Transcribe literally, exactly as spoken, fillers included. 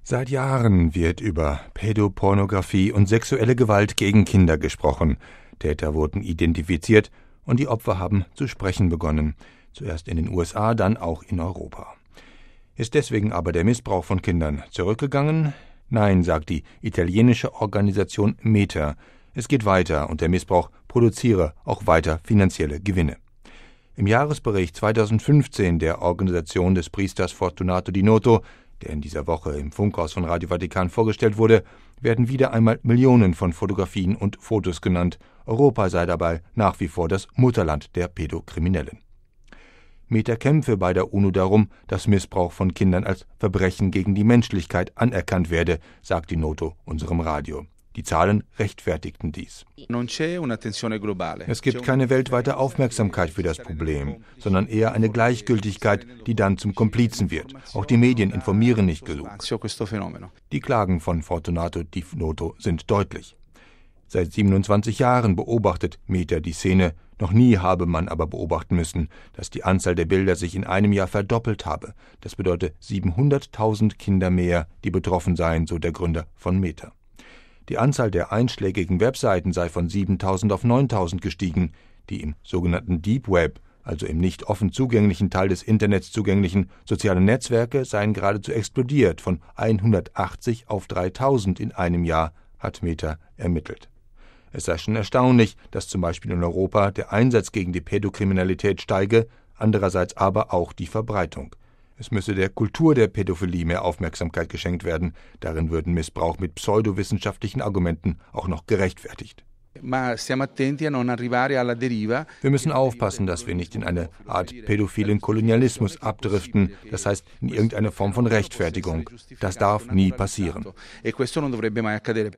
Seit Jahren wird über Pädopornografie und sexuelle Gewalt gegen Kinder gesprochen. Täter wurden identifiziert und die Opfer haben zu sprechen begonnen. Zuerst in den U S A, dann auch in Europa. Ist deswegen aber der Missbrauch von Kindern zurückgegangen? Nein, sagt die italienische Organisation META. Es geht weiter und der Missbrauch produziere auch weiter finanzielle Gewinne. Im Jahresbericht zweitausendfünfzehn der Organisation des Priesters Fortunato Di Noto, der in dieser Woche im Funkhaus von Radio Vatikan vorgestellt wurde, werden wieder einmal Millionen von Fotografien und Fotos genannt. Europa sei dabei nach wie vor das Mutterland der Pädokriminellen. META kämpfe bei der UNO darum, dass Missbrauch von Kindern als Verbrechen gegen die Menschlichkeit anerkannt werde, sagt Di Noto unserem Radio. Die Zahlen rechtfertigten dies. Es gibt keine weltweite Aufmerksamkeit für das Problem, sondern eher eine Gleichgültigkeit, die dann zum Komplizen wird. Auch die Medien informieren nicht genug. Die Klagen von Fortunato Di Noto sind deutlich. Seit siebenundzwanzig Jahren beobachtet META die Szene. Noch nie habe man aber beobachten müssen, dass die Anzahl der Bilder sich in einem Jahr verdoppelt habe. Das bedeutet siebenhunderttausend Kinder mehr, die betroffen seien, so der Gründer von META. Die Anzahl der einschlägigen Webseiten sei von siebentausend auf neuntausend gestiegen. Die im sogenannten Deep Web, also im nicht offen zugänglichen Teil des Internets zugänglichen sozialen Netzwerke, seien geradezu explodiert. Von hundertachtzig auf dreitausend in einem Jahr, hat META ermittelt. Es sei schon erstaunlich, dass zum Beispiel in Europa der Einsatz gegen die Pädokriminalität steige, andererseits aber auch die Verbreitung. Es müsse der Kultur der Pädophilie mehr Aufmerksamkeit geschenkt werden. Darin würden Missbrauch mit pseudowissenschaftlichen Argumenten auch noch gerechtfertigt. Wir müssen aufpassen, dass wir nicht in eine Art pädophilen Kolonialismus abdriften, das heißt in irgendeine Form von Rechtfertigung. Das darf nie passieren.